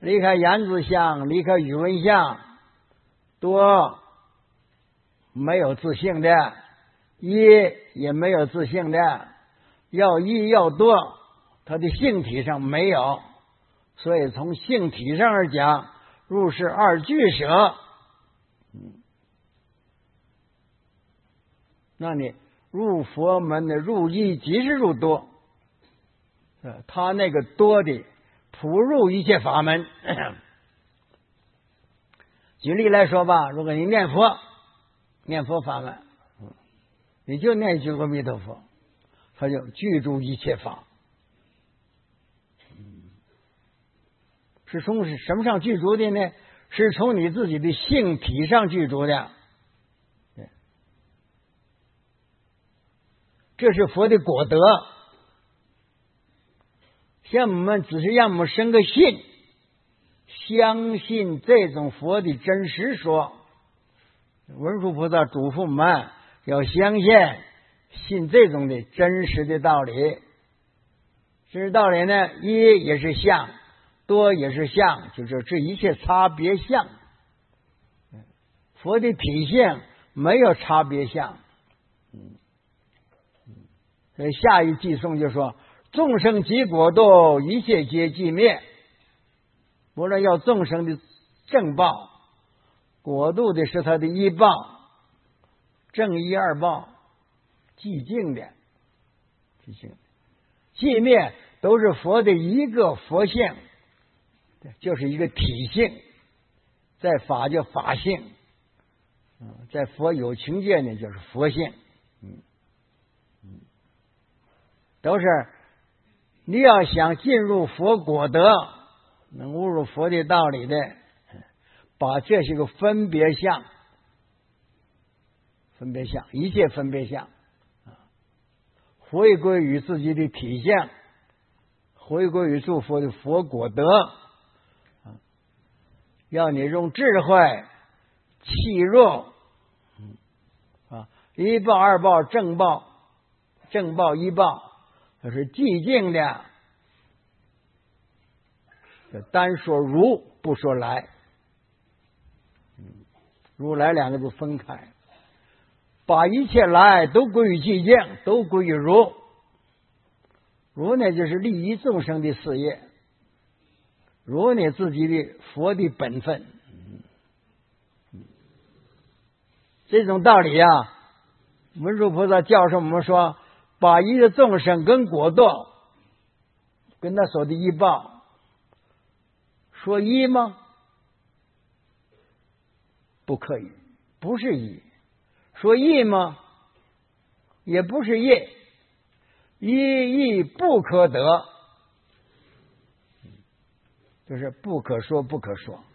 离开言字相，离开语文相，多没有自性的，一也没有自性的，要一要多，它的性体上没有，所以从性体上而讲，入世二俱舍。那你入佛门的入一即是入多，他那个多的普入一切法门。举例来说吧，如果你念佛法门，你就念一句阿弥陀佛，他就具足一切法。是从什么上具足的呢？是从你自己的性体上具足的。这是佛的果德。像我们只是让我们生个信，相信这种佛的真实说。文殊菩萨嘱咐我们要相信这种的真实的道理。真实道理呢，一也是相，多也是相，就是这一切差别相。佛的体性没有差别相。所以下一偈颂就说：众生即果度，一切皆寂灭。无论要众生的正报，果度的是他的一报，正一二报，寂静的，寂灭都是佛的一个佛性，就是一个体性。在法叫法性，在佛有情界呢就是佛性。都是你要想进入佛果德，能悟入佛的道理的，把这些个分别相，一切分别相，回归于自己的体相，回归于诸佛的佛果德，要你用智慧契入一报二报正报一报，这是寂静的，单说如不说来，如来两个字分开，把一切来都归于寂静，都归于如。如呢就是利益众生的事业，如呢自己的佛的本分。这种道理啊，文殊菩萨教授我们说，把一个众生跟果度，跟他说的一报，说一吗？不可以，不是一。说一吗？也不是一。一不可得，就是不可说，不可说。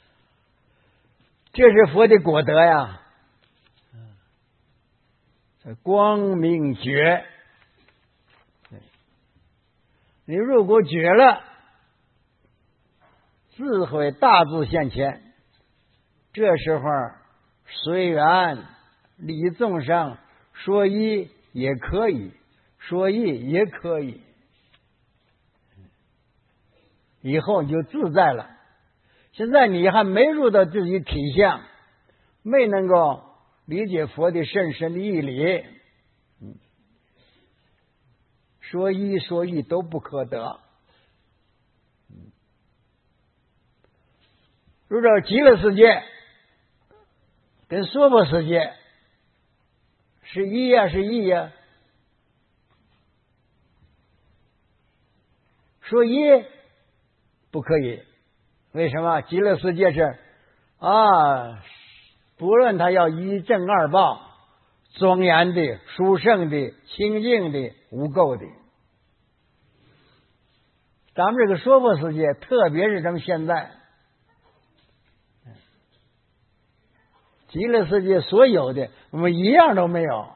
这是佛的果德呀，光明觉。你如果觉了，智慧大自现前，这时候随缘利益众生，说一也可以，说一也可以，以后你就自在了。现在你还没入到自己体相，没能够理解佛的甚深的义理，说一说一都不可得。入到极乐世界跟娑婆世界是一呀，是一呀。说一不可以，为什么？极乐世界是不论他要一正二报，庄严的、殊胜的、清净的、无垢的。咱们这个娑婆世界，特别是咱们现在极乐世界所有的，我们一样都没有，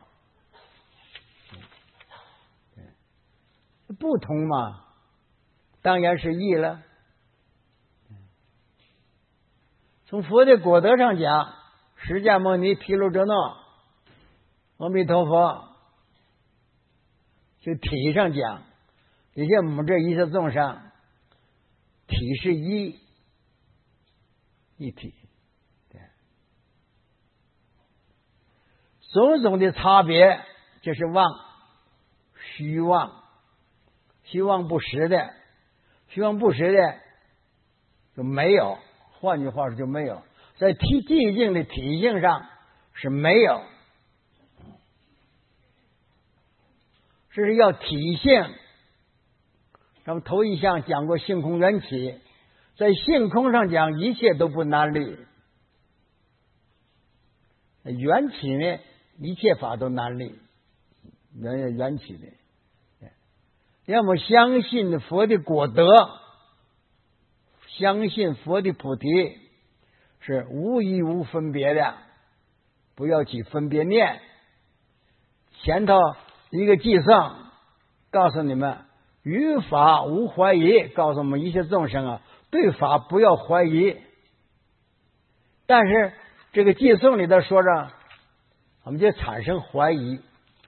不同嘛，当然是异了。从佛的果德上讲，释迦牟尼、毗卢遮那、阿弥陀佛，就体上讲，你像我们这一切众生，体是一， 一体。对，种种的差别就是妄，虚妄，虚妄不实的，虚妄不实的就没有。换句话说，就没有在寂静的体性上是没有，这是要体性。咱们头一项讲过性空缘起，在性空上讲，一切都不难理。缘起呢，一切法都难理，缘起的。要么相信佛的果德，相信佛的菩提是无一无分别的，不要起分别念。前头一个偈颂告诉你们，于法无怀疑，告诉我们一切众生啊，对法不要怀疑。但是这个偈颂里头说着，我们就产生怀疑。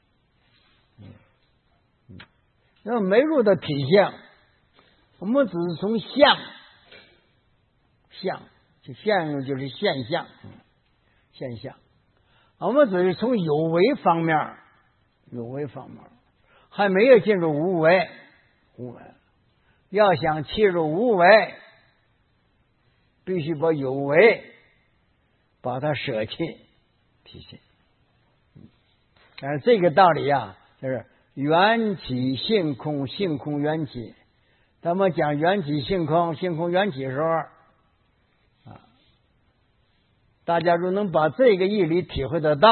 那没入到体相，我们只是从相，就相就是现象，现象。我们只是从有为方面，还没有进入无为。要想切入无为，必须把有为把它舍弃体现。但是这个道理啊，就是缘起性空，性空缘起。咱们讲缘起性空，性空缘起的时候啊，大家如能把这个义理体会得到，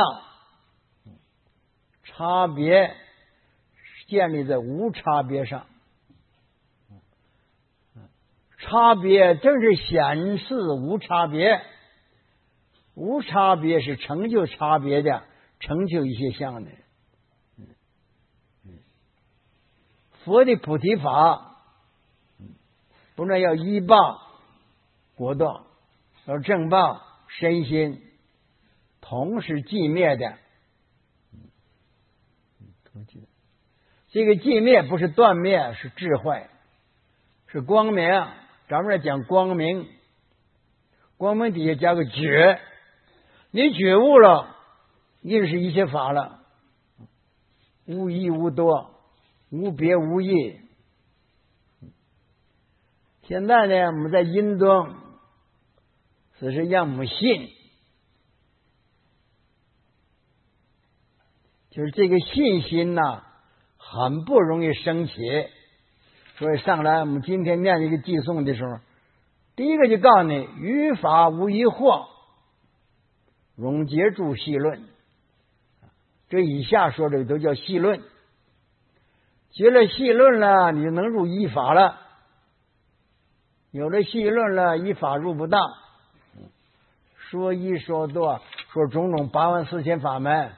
差别建立在无差别上。差别正是显示无差别，无差别是成就差别的，成就一些相的。佛的菩提法不但要依报果断，要正报身心，同时寂灭的。这个寂灭不是断灭，是智慧，是光明。咱们来讲光明，光明底下加个觉，你觉悟了，认识一切法了，无一无多，无别无异。现在呢，我们在印度，只是让我们信，就是这个信心呐，很不容易升起。所以上来我们今天念这个偈颂的时候，第一个就告诉你，于法无疑惑，永结住细论。这以下说的都叫细论。结了细论了，你能入依法了。有了细论了，依法入不到。说一说多，说种种84000法门。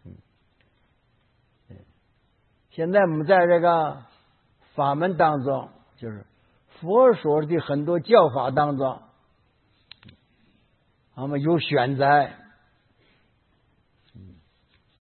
现在我们在这个法门当中，就是佛说的很多教法当中，我们有选择。